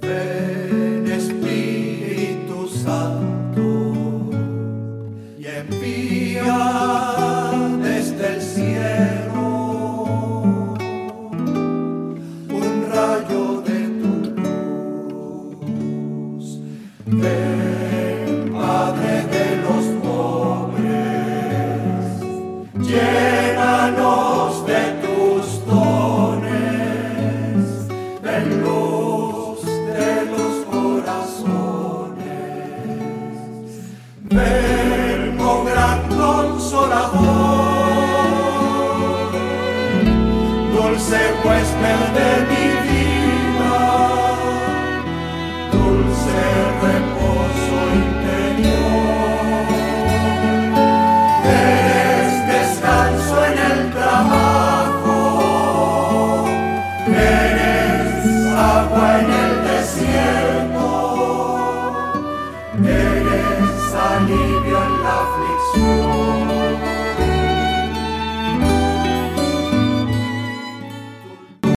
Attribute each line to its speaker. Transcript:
Speaker 1: Ven Espíritu Santo y envía desde el cielo un rayo de tu luz. Ven Padre de los pobres, llénanos de tus dones, ven luz de los corazones, ven, oh gran consolador, dulce huésped de mi vida, dulce reposo interior. Eres descanso en el trabajo, eres agua en el desierto, eres alivio en la aflicción.